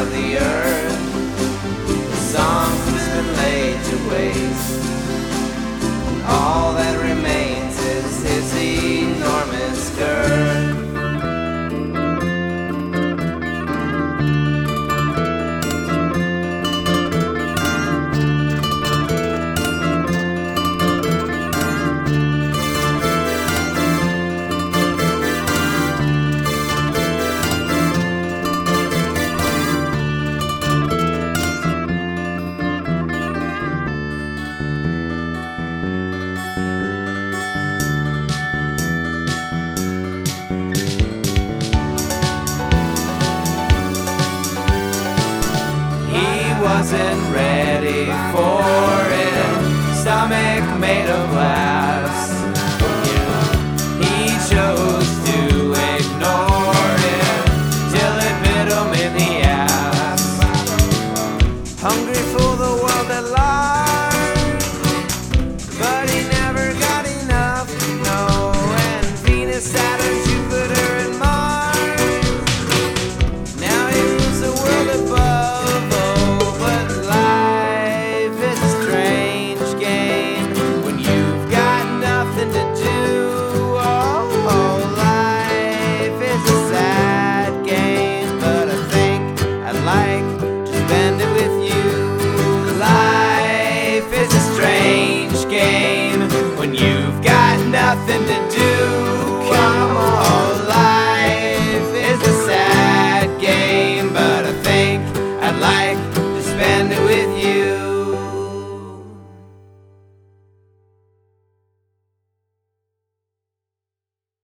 of the earth. The song's been laid to waste. All that remains is his enormous girth. Wasn't ready for it, stomach made of glass. He chose to ignore it till it bit him in the ass. Hungry for the world at large, but he never got enough. No, and Venus, Saturn, Jupiter, and Mars. Now he rules the world above. Spend it with you. Life is a strange game when you've got nothing to do.